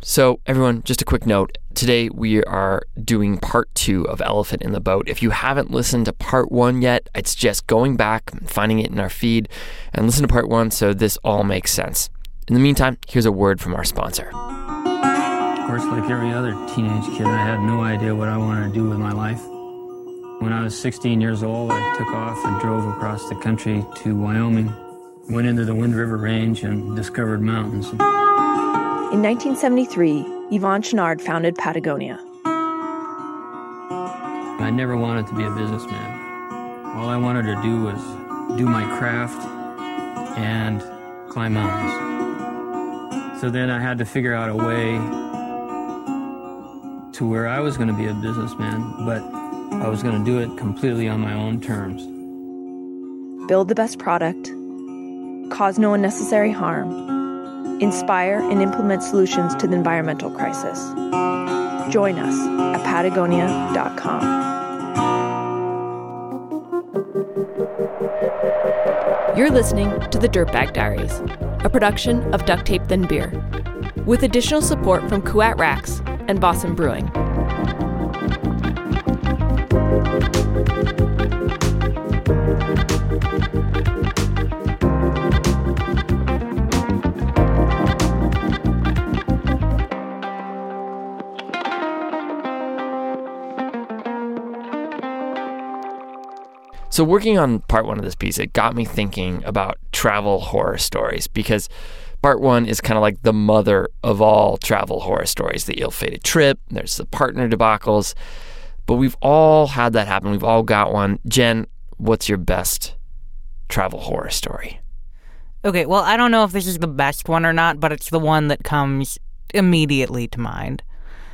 So everyone, just a quick note. Today we are doing part 2 of Elephant in the Boat. If you haven't listened to part 1 yet, it's just going back, finding it in our feed, and listen to part 1 so this all makes sense. In the meantime, here's a word from our sponsor. Of course, like every other teenage kid, I had no idea what I wanted to do with my life. When I was 16 years old, I took off and drove across the country to Wyoming, went into the Wind River Range and discovered mountains. In 1973, Yvon Chouinard founded Patagonia. I never wanted to be a businessman. All I wanted to do was do my craft and climb mountains. So then I had to figure out a way to where I was going to be a businessman, but I was going to do it completely on my own terms. Build the best product, cause no unnecessary harm, inspire and implement solutions to the environmental crisis. Join us at Patagonia.com. You're listening to The Dirtbag Diaries, a production of Duct Tape Then Beer, with additional support from Kuat Racks and Boston Brewing. So working on part 1 of this piece, it got me thinking about travel horror stories, because part 1 is kind of like the mother of all travel horror stories. The ill-fated trip, there's the partner debacles, but we've all had that happen. We've all got one. Jen, what's your best travel horror story? Okay, well, I don't know if this is the best one or not, but it's the one that comes immediately to mind.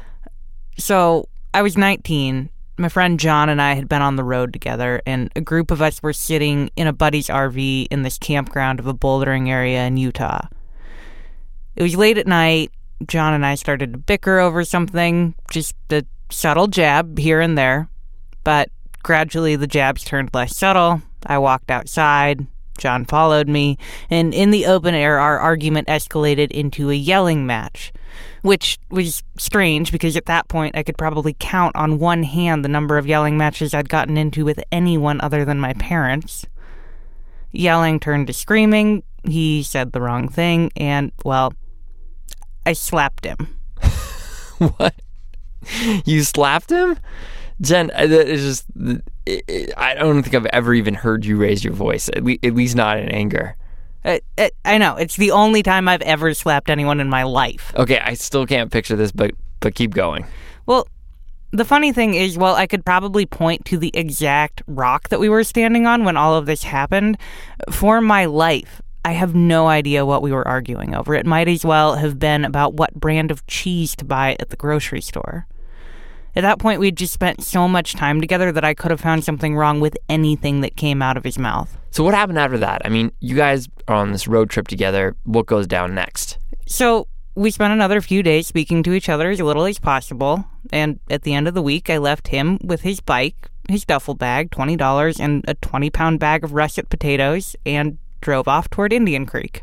So, I was 19. My friend John and I had been on the road together, and a group of us were sitting in a buddy's RV in this campground of a bouldering area in Utah. It was late at night. John and I started to bicker over something, just a subtle jab here and there. But gradually the jabs turned less subtle. I walked outside. John followed me, and in the open air, our argument escalated into a yelling match, which was strange because at that point I could probably count on one hand the number of yelling matches I'd gotten into with anyone other than my parents. Yelling turned to screaming. He said the wrong thing, and, well, I slapped him. What? You slapped him? Jen, it's just, I don't think I've ever even heard you raise your voice, at least not in anger. I know. It's the only time I've ever slapped anyone in my life. Okay, I still can't picture this, but keep going. Well, the funny thing is, well, I could probably point to the exact rock that we were standing on when all of this happened. For my life, I have no idea what we were arguing over. It might as well have been about what brand of cheese to buy at the grocery store. At that point, we'd just spent so much time together that I could have found something wrong with anything that came out of his mouth. So what happened after that? I mean, you guys are on this road trip together. What goes down next? So we spent another few days speaking to each other as little as possible. And at the end of the week, I left him with his bike, his duffel bag, $20, and a 20-pound bag of russet potatoes, and drove off toward Indian Creek.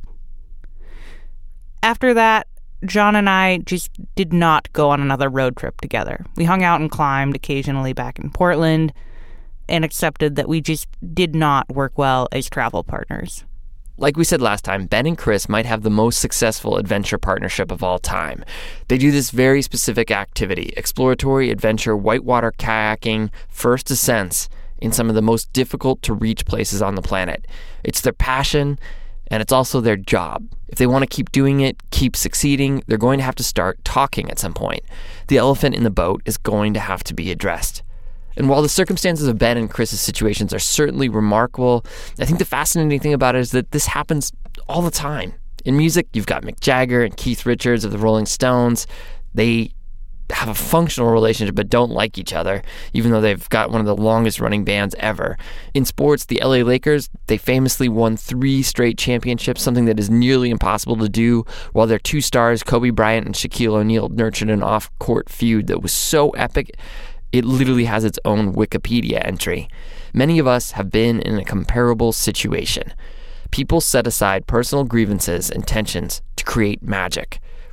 After that, John and I just did not go on another road trip together. We hung out and climbed occasionally back in Portland and accepted that we just did not work well as travel partners. Like we said last time, Ben and Chris might have the most successful adventure partnership of all time. They do this very specific activity, exploratory adventure, whitewater kayaking, first ascents in some of the most difficult to reach places on the planet. It's their passion, and it's also their job. If they want to keep doing it, keep succeeding, they're going to have to start talking at some point. The elephant in the boat is going to have to be addressed. And while the circumstances of Ben and Chris's situations are certainly remarkable, I think the fascinating thing about it is that this happens all the time. In music, you've got Mick Jagger and Keith Richards of the Rolling Stones. They have a functional relationship but don't like each other, even though they've got one of the longest running bands ever. In sports, the LA Lakers, they famously won 3 straight championships, something that is nearly impossible to do, while their 2 stars, Kobe Bryant and Shaquille O'Neal, nurtured an off-court feud that was so epic, it literally has its own Wikipedia entry. Many of us have been in a comparable situation. People set aside personal grievances and tensions to create magic.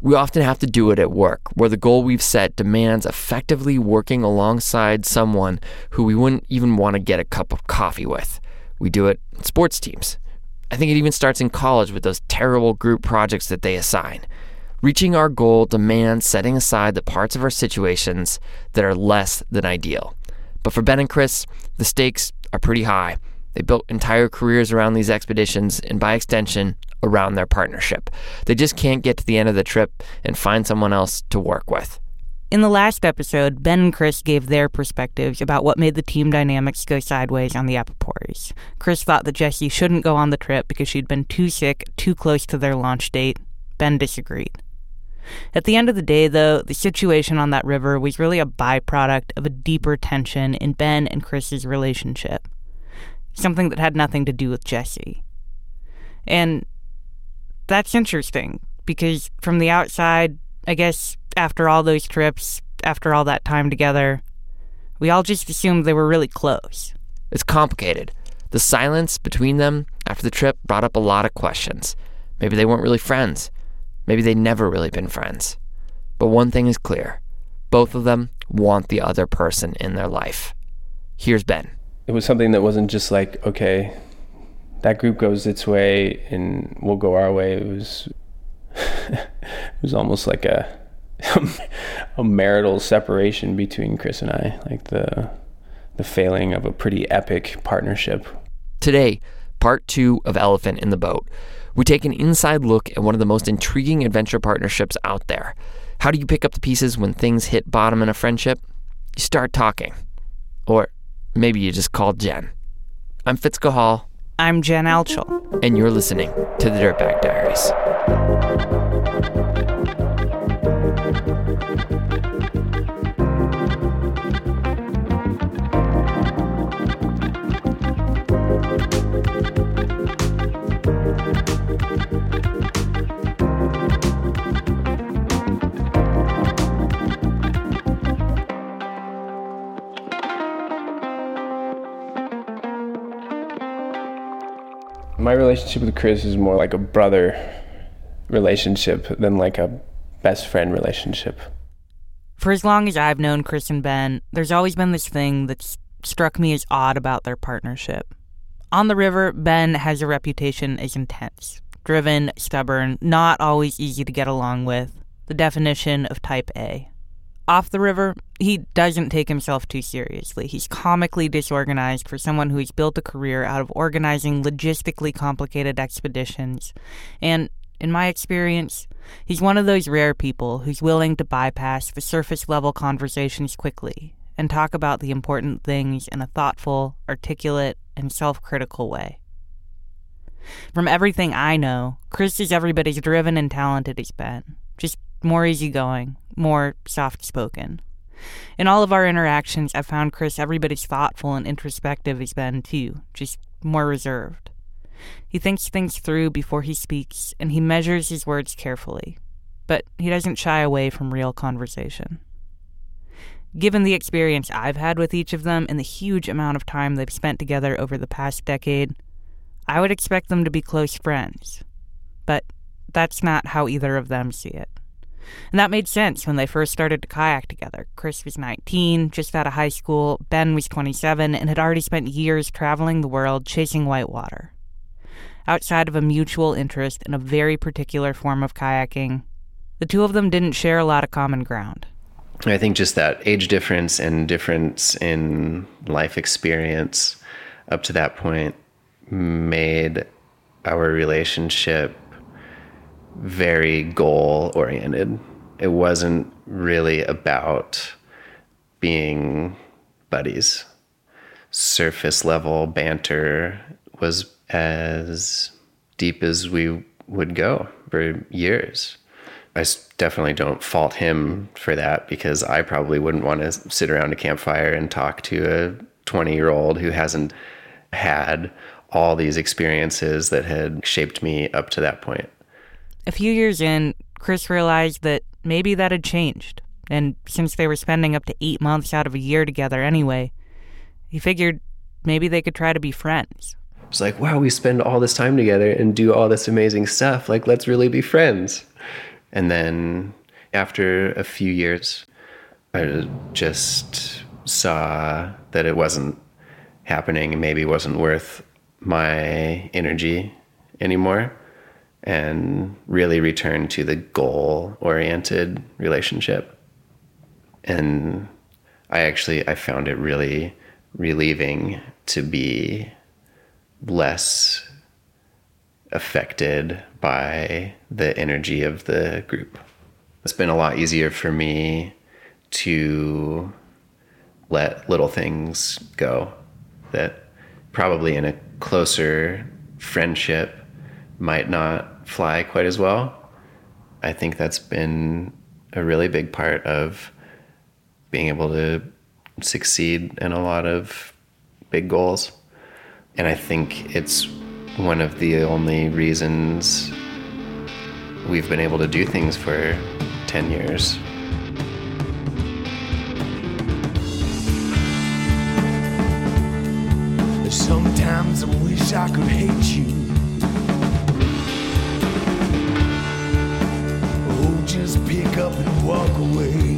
We often have to do it at work, where the goal we've set demands effectively working alongside someone who we wouldn't even want to get a cup of coffee with. We do it in sports teams. I think it even starts in college with those terrible group projects that they assign. Reaching our goal demands setting aside the parts of our situations that are less than ideal. But for Ben and Chris, the stakes are pretty high. They built entire careers around these expeditions and, by extension, around their partnership. They just can't get to the end of the trip and find someone else to work with. In the last episode, Ben and Chris gave their perspectives about what made the team dynamics go sideways on the Epipories. Chris thought that Jessie shouldn't go on the trip because she'd been too sick, too close to their launch date. Ben disagreed. At the end of the day, though, the situation on that river was really a byproduct of a deeper tension in Ben and Chris's relationship. Something that had nothing to do with Jessie. And that's interesting, because from the outside, I guess after all those trips, after all that time together, we all just assumed they were really close. It's complicated. The silence between them after the trip brought up a lot of questions. Maybe they weren't really friends. Maybe they'd never really been friends. But one thing is clear. Both of them want the other person in their life. Here's Ben. It was something that wasn't just like, okay, that group goes its way and we'll go our way. It was almost like a marital separation between Chris and I, like the failing of a pretty epic partnership. Today, part 2 of Elephant in the Boat. We take an inside look at one of the most intriguing adventure partnerships out there. How do you pick up the pieces when things hit bottom in a friendship? You start talking. Or maybe you just call Jen. I'm Fitzko Hall. I'm Jen Altschul. And you're listening to the Dirtbag Diaries. My relationship with Chris is more like a brother relationship than like a best friend relationship. For as long as I've known Chris and Ben, there's always been this thing that's struck me as odd about their partnership. On the river, Ben has a reputation as intense, driven, stubborn, not always easy to get along with, the definition of type A. Off the river, he doesn't take himself too seriously. He's comically disorganized for someone who's built a career out of organizing logistically complicated expeditions. And, in my experience, he's one of those rare people who's willing to bypass the surface-level conversations quickly and talk about the important things in a thoughtful, articulate, and self-critical way. From everything I know, Chris is every bit as driven and talented as Ben, just more easygoing, more soft-spoken. In all of our interactions, I've found Chris every bit as thoughtful and introspective as Ben, too, just more reserved. He thinks things through before he speaks, and he measures his words carefully, but he doesn't shy away from real conversation. Given the experience I've had with each of them and the huge amount of time they've spent together over the past decade, I would expect them to be close friends. But that's not how either of them see it. And that made sense when they first started to kayak together. Chris was 19, just out of high school. Ben was 27 and had already spent years traveling the world chasing whitewater. Outside of a mutual interest in a very particular form of kayaking, the two of them didn't share a lot of common ground. I think just that age difference and difference in life experience up to that point made our relationship very goal-oriented. It wasn't really about being buddies. Surface-level banter was as deep as we would go for years. I definitely don't fault him for that, because I probably wouldn't want to sit around a campfire and talk to a 20-year-old who hasn't had all these experiences that had shaped me up to that point. A few years in, Chris realized that maybe that had changed, and since they were spending up to 8 months out of a year together anyway, he figured maybe they could try to be friends. It's like, wow, we spend all this time together and do all this amazing stuff. Like, let's really be friends. And then after a few years, I just saw that it wasn't happening and maybe wasn't worth my energy anymore, and really returned to the goal-oriented relationship. And I found it really relieving to be less affected by the energy of the group. It's been a lot easier for me to let little things go that probably in a closer friendship might not fly quite as well. I think that's been a really big part of being able to succeed in a lot of big goals. And I think it's one of the only reasons we've been able to do things for 10 years. Sometimes I wish I could hate you. Oh, just pick up and walk away.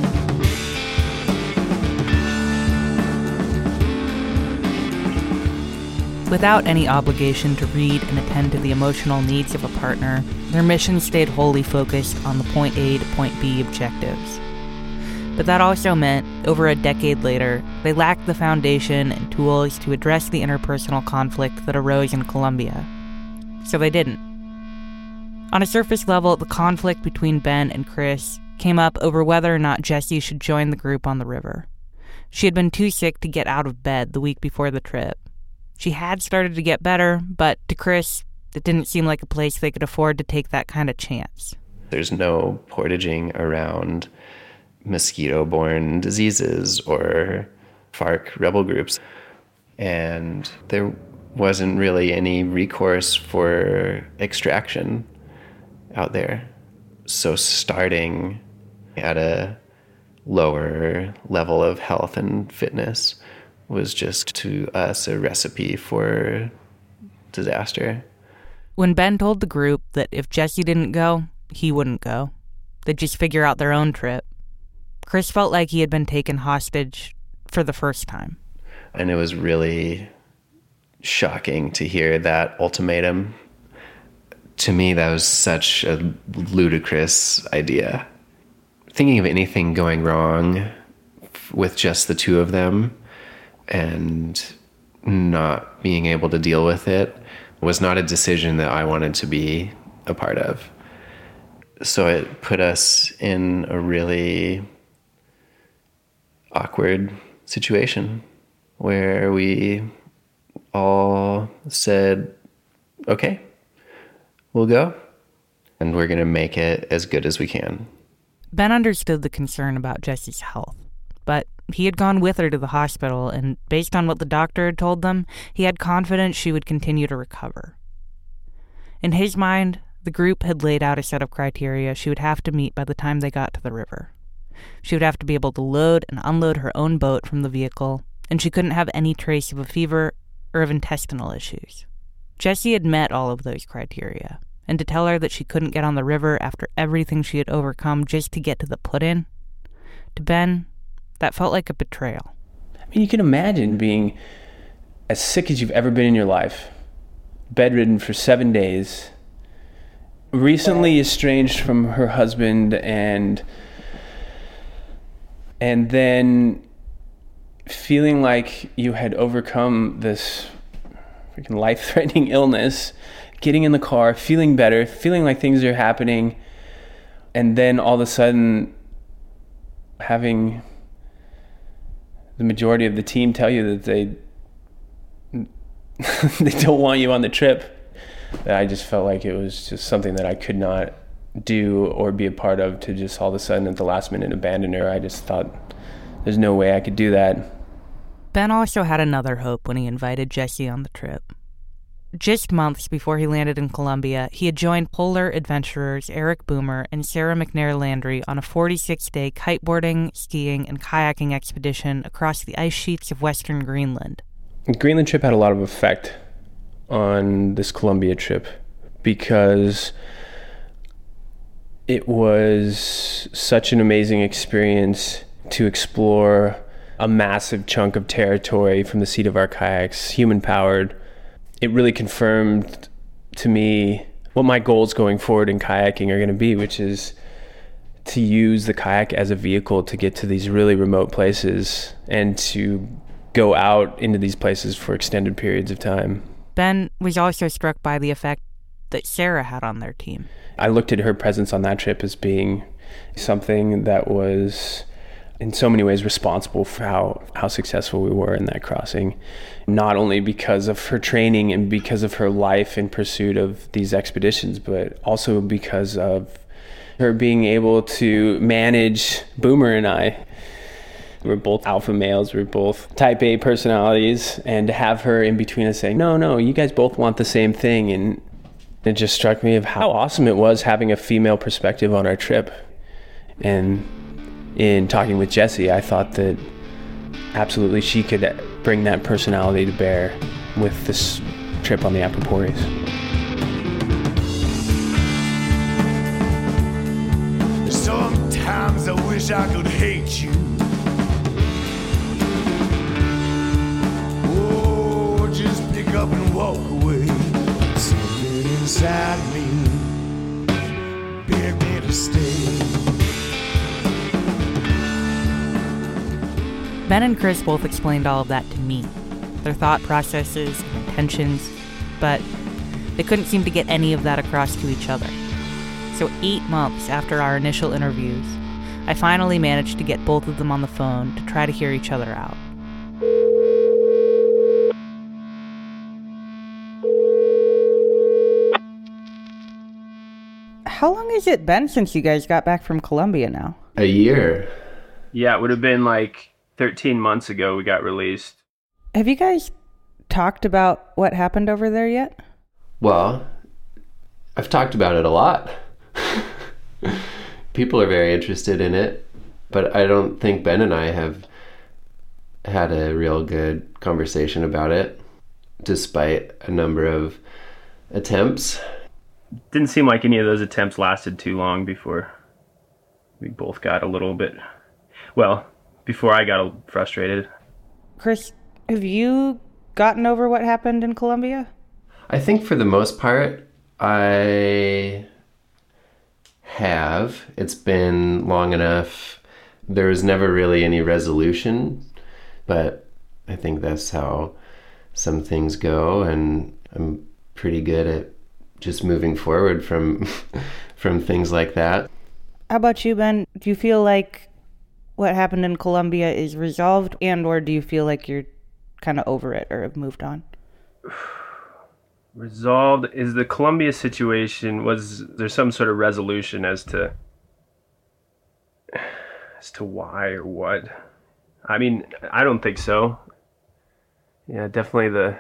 Without any obligation to read and attend to the emotional needs of a partner, their mission stayed wholly focused on the point A to point B objectives. But that also meant, over a decade later, they lacked the foundation and tools to address the interpersonal conflict that arose in Colombia. So they didn't. On a surface level, the conflict between Ben and Chris came up over whether or not Jessie should join the group on the river. She had been too sick to get out of bed the week before the trip. She had started to get better, but to Chris, it didn't seem like a place they could afford to take that kind of chance. There's no portaging around mosquito-borne diseases or FARC rebel groups. And there wasn't really any recourse for extraction out there. So starting at a lower level of health and fitness was just to us a recipe for disaster. When Ben told the group that if Jessie didn't go, he wouldn't go, they'd just figure out their own trip, Chris felt like he had been taken hostage for the first time. And it was really shocking to hear that ultimatum. To me, that was such a ludicrous idea. Thinking of anything going wrong with just the two of them and not being able to deal with it was not a decision that I wanted to be a part of. So it put us in a really awkward situation where we all said, okay, we'll go, and we're going to make it as good as we can. Ben understood the concern about Jessie's health, but he had gone with her to the hospital, and based on what the doctor had told them, he had confidence she would continue to recover. In his mind, the group had laid out a set of criteria she would have to meet by the time they got to the river. She would have to be able to load and unload her own boat from the vehicle, and she couldn't have any trace of a fever or of intestinal issues. Jessie had met all of those criteria, and to tell her that she couldn't get on the river after everything she had overcome just to get to the put-in, to Ben, that felt like a betrayal. I mean, you can imagine being as sick as you've ever been in your life, bedridden for 7 days, recently estranged from her husband, and then feeling like you had overcome this freaking life-threatening illness, getting in the car, feeling better, feeling like things are happening, and then all of a sudden having the majority of the team tell you that they don't want you on the trip. That I just felt like it was just something that I could not do or be a part of, to just all of a sudden at the last minute abandon her. I just thought there's no way I could do that. Ben also had another hope when he invited Jessie on the trip. Just months before he landed in Colombia, he had joined polar adventurers Eric Boomer and Sarah McNair Landry on a 46-day kiteboarding, skiing, and kayaking expedition across the ice sheets of western Greenland. The Greenland trip had a lot of effect on this Colombia trip because It was such an amazing experience to explore a massive chunk of territory from the seat of our kayaks, human-powered. It really confirmed to me what my goals going forward in kayaking are going to be, which is to use the kayak as a vehicle to get to these really remote places and to go out into these places for extended periods of time. Ben was also struck by the effect that Sarah had on their team. I looked at her presence on that trip as being something that was in so many ways responsible for how successful we were in that crossing, not only because of her training and because of her life in pursuit of these expeditions, but also because of her being able to manage Boomer and I. We're both alpha males, we're both type A personalities, and to have her in between us saying, no, you guys both want the same thing. And it just struck me of how awesome it was having a female perspective on our trip. And in talking with Jessie, I thought that absolutely she could bring that personality to bear with this trip on the Aproporis. Sometimes I wish I could hate you. Oh, just pick up and walk away. Something inside me begged me to stay. Ben and Chris both explained all of that to me, their thought processes and intentions, but they couldn't seem to get any of that across to each other. So 8 months after our initial interviews, I finally managed to get both of them on the phone to try to hear each other out. How long has it been since you guys got back from Colombia now? A year. Yeah, it would have been like 13 months ago we got released. Have you guys talked about what happened over there yet? Well, I've talked about it a lot. People are very interested in it, but I don't think Ben and I have had a real good conversation about it, despite a number of attempts. Didn't seem like any of those attempts lasted too long before we both got a little bit, well, before I got frustrated. Chris, have you gotten over what happened in Colombia? I think for the most part, I have. It's been long enough. There was never really any resolution, but I think that's how some things go, and I'm pretty good at just moving forward from things like that. How about you, Ben? Do you feel like what happened in Colombia is resolved, and or do you feel like you're kind of over it or have moved on? Resolved is the Colombia situation. Was there some sort of resolution as to why or what? I mean, I don't think so. Yeah, definitely the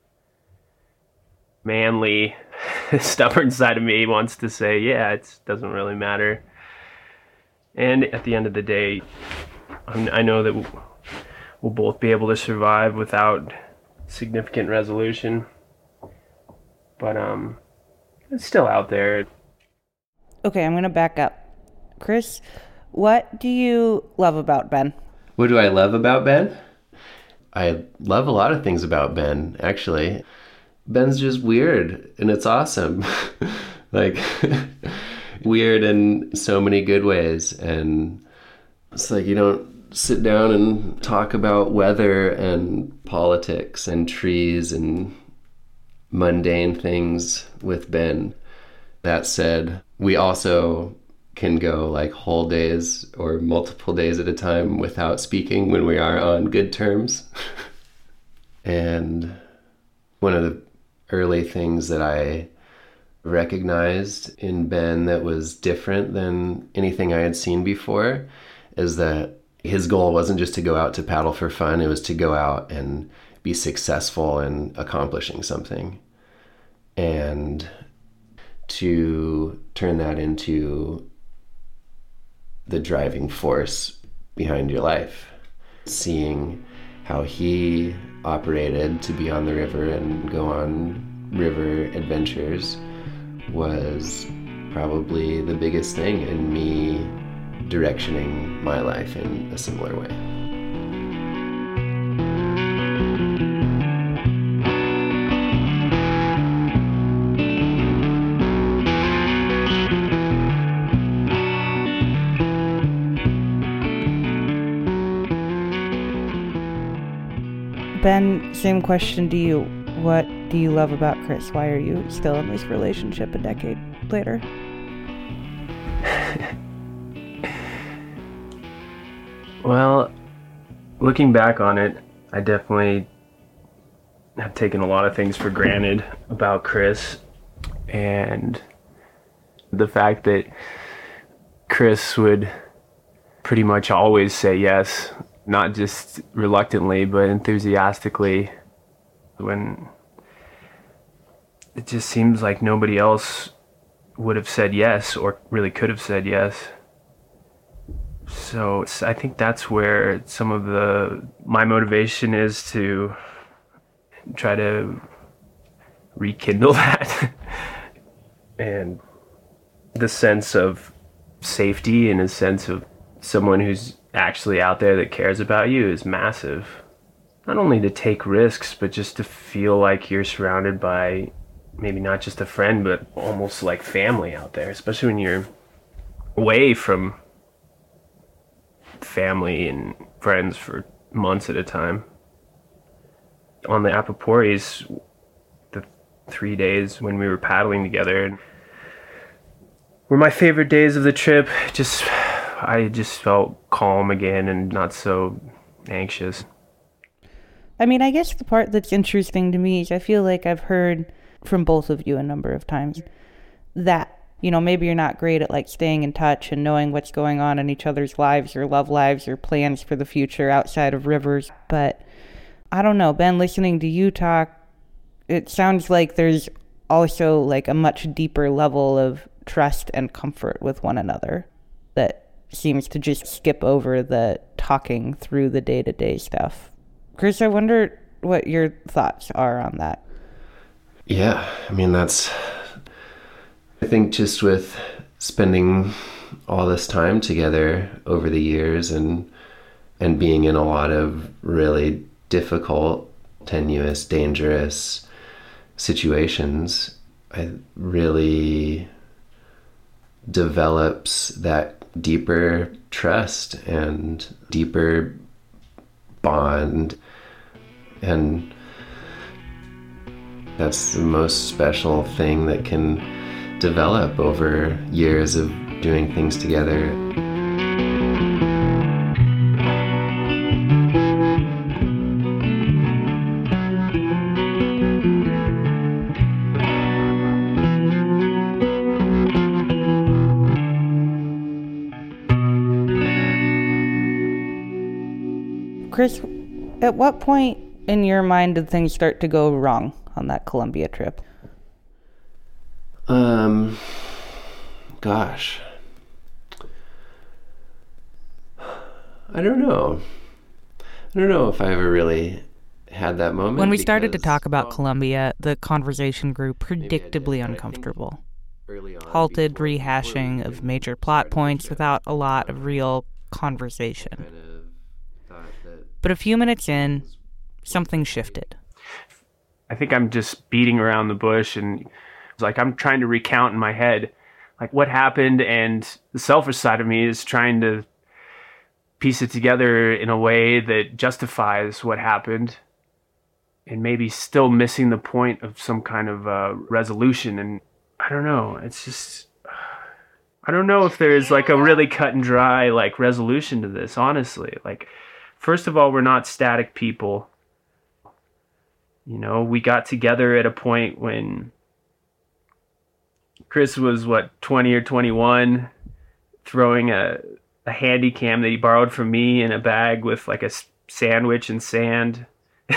manly, stubborn side of me wants to say, yeah, it doesn't really matter. And at the end of the day, I know that we'll both be able to survive without significant resolution. But it's still out there. Okay, I'm going to back up. Chris, what do you love about Ben? What do I love about Ben? I love a lot of things about Ben, actually. Ben's just weird, and it's awesome. Like, weird in so many good ways. And it's like you don't sit down and talk about weather and politics and trees and mundane things with Ben. That said, we also can go like whole days or multiple days at a time without speaking when we are on good terms. And one of the early things that I recognized in Ben that was different than anything I had seen before is that his goal wasn't just to go out to paddle for fun, it was to go out and be successful in accomplishing something. And to turn that into the driving force behind your life. Seeing how he operated to be on the river and go on river adventures was probably the biggest thing in me directioning my life in a similar way. Ben, same question to you. What do you love about Chris? Why are you still in this relationship a decade later? Well, looking back on it, I definitely have taken a lot of things for granted about Chris, and the fact that Chris would pretty much always say yes, not just reluctantly, but enthusiastically, when it just seems like nobody else would have said yes or really could have said yes. So I think that's where some of my motivation is, to try to rekindle that. And the sense of safety and a sense of someone who's actually out there that cares about you is massive. Not only to take risks, but just to feel like you're surrounded by maybe not just a friend, but almost like family out there, especially when you're away from family and friends for months at a time. On the Apaporis, the 3 days when we were paddling together were my favorite days of the trip. I just felt calm again and not so anxious. I mean, I guess the part that's interesting to me is I feel like I've heard from both of you a number of times that, you know, maybe you're not great at like staying in touch and knowing what's going on in each other's lives, your love lives, your plans for the future outside of Rivers. But I don't know, Ben, listening to you talk, it sounds like there's also like a much deeper level of trust and comfort with one another that seems to just skip over the talking through the day-to-day stuff. Chris, I wonder what your thoughts are on that. Yeah, I mean, I think just with spending all this time together over the years and being in a lot of really difficult, tenuous, dangerous situations, it really develops that deeper trust and deeper bond, and that's the most special thing that can develop over years of doing things together. Chris, at what point in your mind did things start to go wrong on that Colombia trip? Gosh. I don't know. I don't know if I ever really had that moment. When we started to talk about Colombia, the conversation grew predictably uncomfortable. Halted rehashing of major plot points without a lot of real conversation. But a few minutes in, something shifted. I think I'm just beating around the bush, and it's like I'm trying to recount in my head like what happened, and the selfish side of me is trying to piece it together in a way that justifies what happened, and maybe still missing the point of some kind of resolution. And I don't know, it's just, I don't know if there's like a really cut and dry like resolution to this, honestly. Like, first of all, we're not static people. You know, we got together at a point when Chris was, 20 or 21, throwing a handy cam that he borrowed from me in a bag with like a sandwich and sand.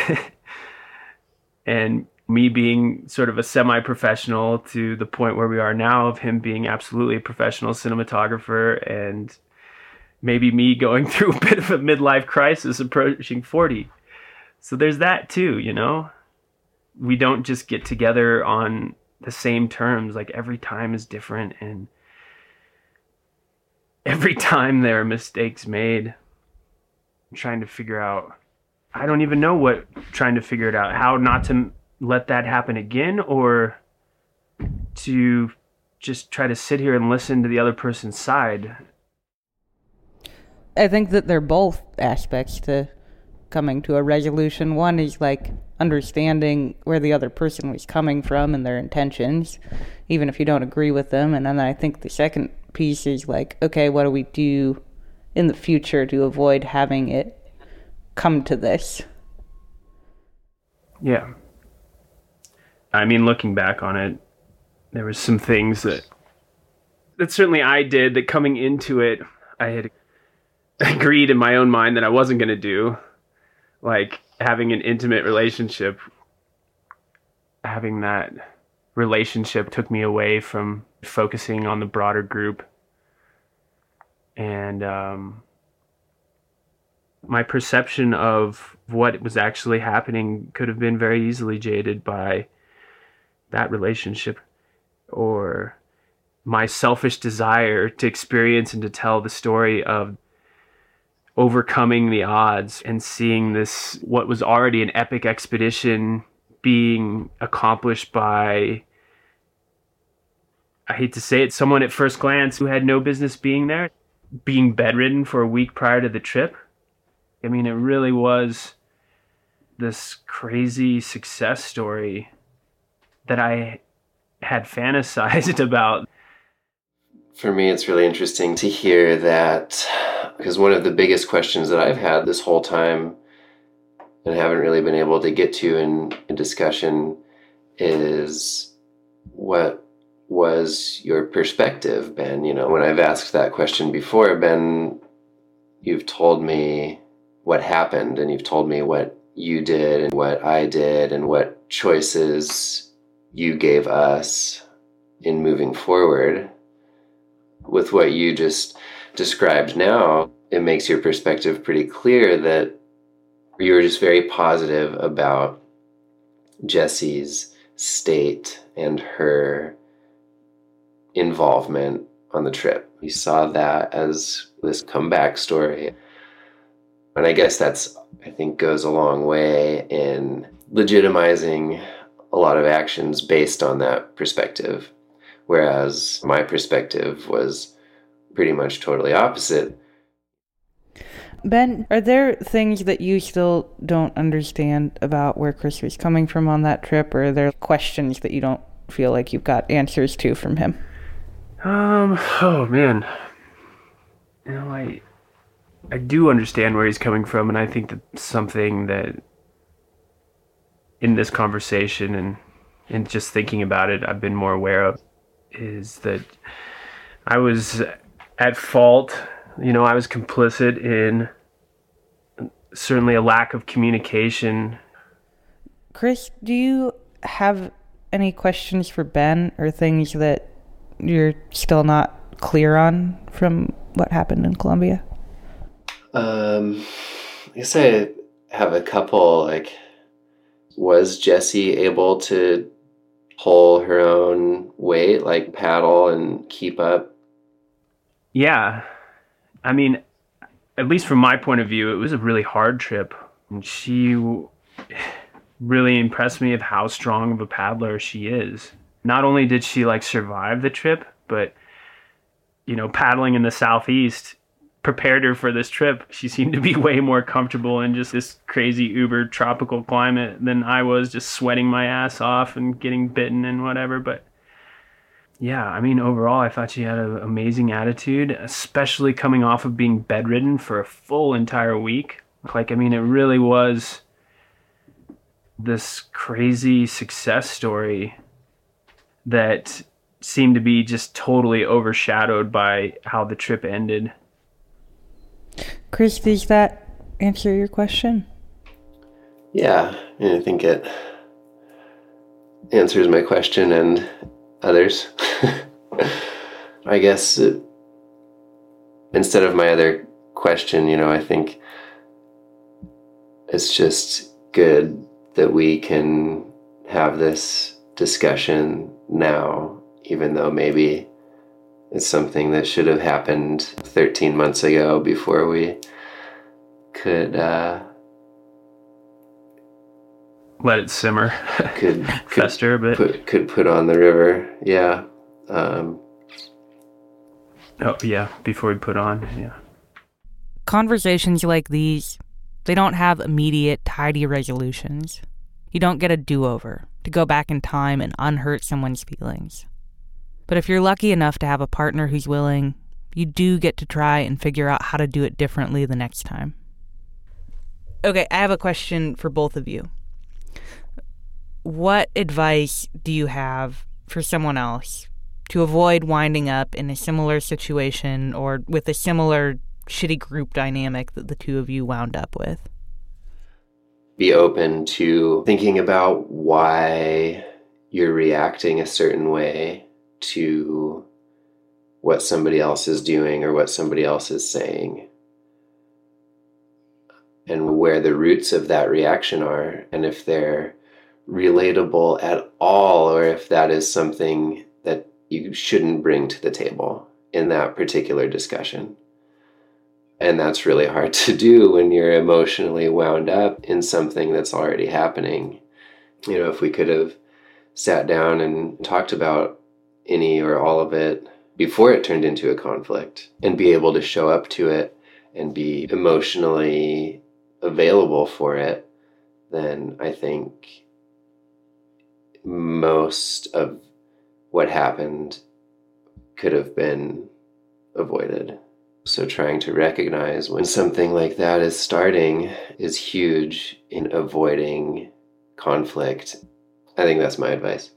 And me being sort of a semi-professional to the point where we are now, of him being absolutely a professional cinematographer, and maybe me going through a bit of a midlife crisis approaching 40. So there's that too, you know? We don't just get together on the same terms. Like every time is different, and every time there are mistakes made. I'm trying to figure out, I don't even know what, trying to figure it out, how not to let that happen again, or to just try to sit here and listen to the other person's side. I think that they're both aspects to coming to a resolution. One is like understanding where the other person was coming from and their intentions, even if you don't agree with them. And then I think the second piece is like, okay, what do we do in the future to avoid having it come to this? Yeah. I mean, looking back on it, there was some things that certainly I did that coming into it, I had agreed in my own mind that I wasn't going to do. Like having an intimate relationship, having that relationship took me away from focusing on the broader group. And my perception of what was actually happening could have been very easily jaded by that relationship, or my selfish desire to experience and to tell the story of overcoming the odds and seeing this, what was already an epic expedition, being accomplished by, I hate to say it, someone at first glance who had no business being there, being bedridden for a week prior to the trip. I mean, it really was this crazy success story that I had fantasized about. For me, it's really interesting to hear that, because one of the biggest questions that I've had this whole time and haven't really been able to get to in discussion is, what was your perspective, Ben? You know, when I've asked that question before, Ben, you've told me what happened, and you've told me what you did and what I did and what choices you gave us in moving forward. With what you just described now, it makes your perspective pretty clear that you were just very positive about Jessie's state and her involvement on the trip. You saw that as this comeback story. And I guess that's, I think, goes a long way in legitimizing a lot of actions based on that perspective. Whereas my perspective was pretty much totally opposite. Ben, are there things that you still don't understand about where Chris was coming from on that trip, or are there questions that you don't feel like you've got answers to from him? Oh man. You know, I do understand where he's coming from, and I think that's something that in this conversation and just thinking about it, I've been more aware of, is that I was at fault. You know, I was complicit in certainly a lack of communication. Chris, do you have any questions for Ben, or things that you're still not clear on from what happened in Colombia? I guess I have a couple. Like, was Jessie able to pull her own weight, like paddle and keep up? Yeah. I mean, at least from my point of view, it was a really hard trip. And she really impressed me of how strong of a paddler she is. Not only did she like survive the trip, but, you know, paddling in the Southeast prepared her for this trip. She seemed to be way more comfortable in just this crazy uber tropical climate than I was, just sweating my ass off and getting bitten and whatever. But yeah, I mean, overall, I thought she had an amazing attitude, especially coming off of being bedridden for a full entire week. Like, I mean, it really was this crazy success story that seemed to be just totally overshadowed by how the trip ended. Chris, does that answer your question? Yeah, and I think it answers my question and others. I guess instead of my other question, you know, I think it's just good that we can have this discussion now, even though maybe it's something that should have happened 13 months ago before we could let it simmer, could fester a bit. Could put on the river, yeah. Before we put on, yeah. Conversations like these, they don't have immediate, tidy resolutions. You don't get a do-over to go back in time and unhurt someone's feelings. But if you're lucky enough to have a partner who's willing, you do get to try and figure out how to do it differently the next time. Okay, I have a question for both of you. What advice do you have for someone else to avoid winding up in a similar situation or with a similar shitty group dynamic that the two of you wound up with? Be open to thinking about why you're reacting a certain way to what somebody else is doing or what somebody else is saying, and where the roots of that reaction are, and if they're relatable at all, or if that is something that you shouldn't bring to the table in that particular discussion. And that's really hard to do when you're emotionally wound up in something that's already happening. You know, if we could have sat down and talked about any or all of it before it turned into a conflict, and be able to show up to it and be emotionally available for it, then I think most of what happened could have been avoided. So trying to recognize when something like that is starting is huge in avoiding conflict. I think that's my advice.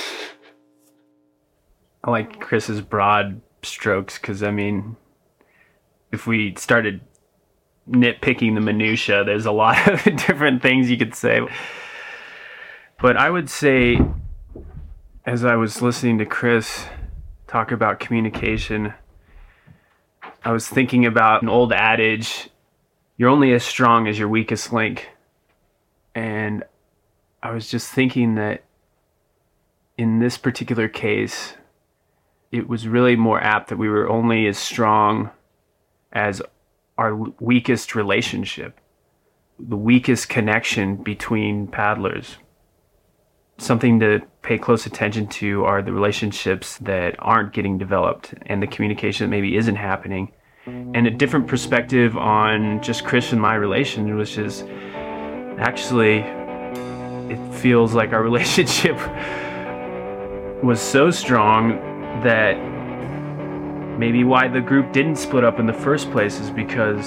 I like Chris's broad strokes because, I mean, if we started nitpicking the minutia, there's a lot of different things you could say. But I would say, as I was listening to Chris talk about communication, I was thinking about an old adage, you're only as strong as your weakest link. And I was just thinking that in this particular case, it was really more apt that we were only as strong as our weakest relationship, the weakest connection between paddlers. Something to pay close attention to are the relationships that aren't getting developed and the communication that maybe isn't happening. And a different perspective on just Chris and my relation, which is actually, it feels like our relationship was so strong that maybe why the group didn't split up in the first place is because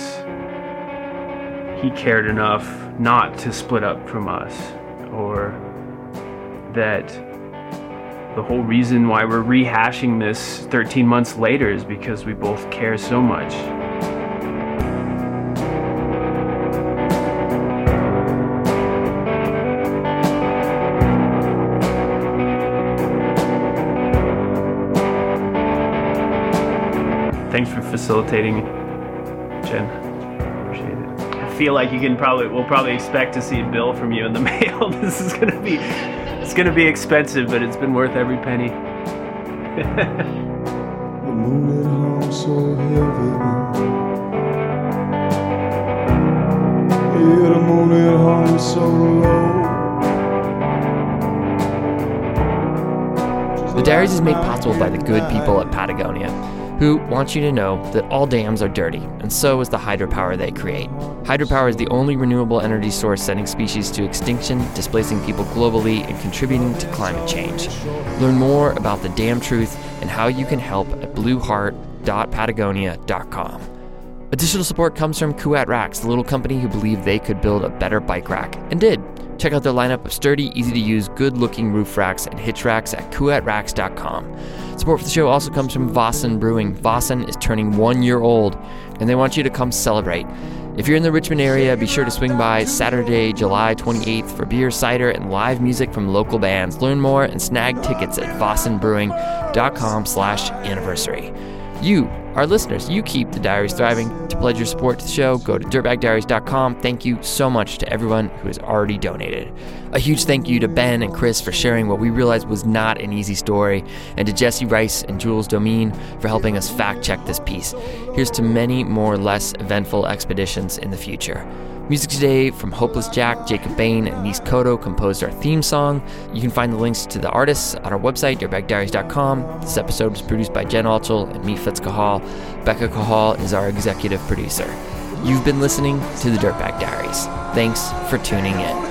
he cared enough not to split up from us, or that the whole reason why we're rehashing this 13 months later is because we both care so much. Thanks for facilitating, Jen. Appreciate it. I feel like we'll probably expect to see a bill from you in the mail. This is gonna be expensive, but it's been worth every penny. The moon at home so heavy. Yeah, the moon at home so low. The Diaries is made possible by the good people at Patagonia, who want you to know that all dams are dirty, and so is the hydropower they create. Hydropower is the only renewable energy source sending species to extinction, displacing people globally, and contributing to climate change. Learn more about the dam truth and how you can help at blueheart.patagonia.com. Additional support comes from Kuat Racks, the little company who believed they could build a better bike rack, and did. Check out their lineup of sturdy, easy-to-use, good-looking roof racks and hitch racks at kuatracks.com. Support for the show also comes from Vossen Brewing. Vossen is turning 1 year old, and they want you to come celebrate. If you're in the Richmond area, be sure to swing by Saturday, July 28th for beer, cider, and live music from local bands. Learn more and snag tickets at VossenBrewing.com/anniversary. You Our listeners, you keep the diaries thriving. To pledge your support to the show, go to dirtbagdiaries.com. Thank you so much to everyone who has already donated. A huge thank you to Ben and Chris for sharing what we realized was not an easy story, and to Jesse Rice and Jules Domine for helping us fact-check this piece. Here's to many more less eventful expeditions in the future. Music today from Hopeless Jack, Jacob Bain, and Nis Koto composed our theme song. You can find the links to the artists on our website, dirtbagdiaries.com. This episode was produced by Jen Altschul and me, Fitz Cahall. Becca Cahall is our executive producer. You've been listening to the Dirtbag Diaries. Thanks for tuning in.